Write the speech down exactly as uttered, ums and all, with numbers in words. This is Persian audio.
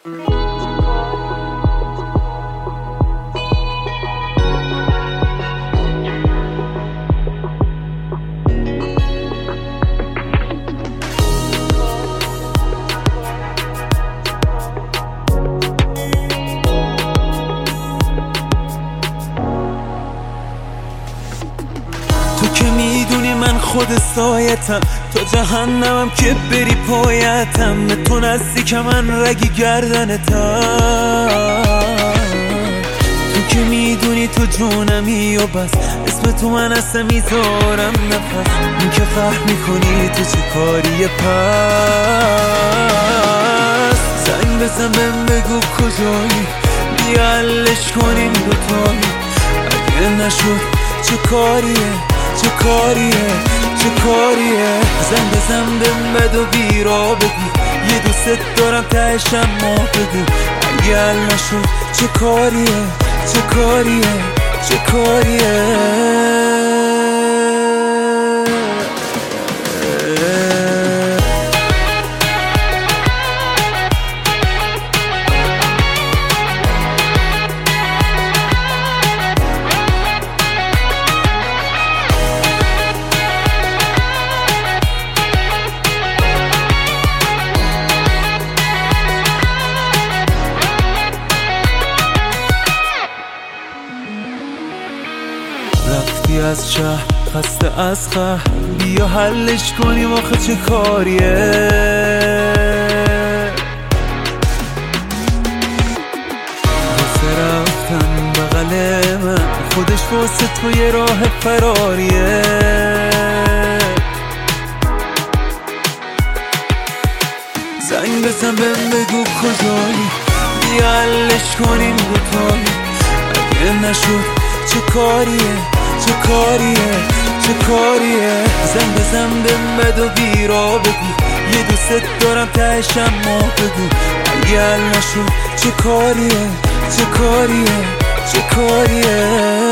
تو که میدونی من خود سایتم، تو جهنمم که بری پایتم، به تو نزدیک من رگی گردنتم. تو که میدونی تو جونمی و بس، اسم تو من اصلا میذارم نفس. این که فهم میکنی تو چه کاریه پس، زنگ بزن بهم بگو کجایی، بیا حلش کنیم دوتایی. اگه نشد چه کاریه چه کاریه چه کاریه، زنگ بزن بهم بد و بیرا بگو، یه دوست دارم تهش اما بگو. اگه حل نشد چه کاریه چه کاریه چه کاریه. رفتی از شهر خسته از خه، بیا حلش کنیم آخه چه کاریه. واسه رفتن بغل من، خودش واسه تو یه راه فراریه. زنگ بزن بهم بگو کجایی، بیا حلش کنیم دوتایی. اگه نشد چه کاریه چه کاریه چه کاریه، زنگ بزن بهم بد و بیرا بگو، یه دوست دارم تهش اما بگو. اگه حل نشد چه کاریه چه کاریه چه کاریه.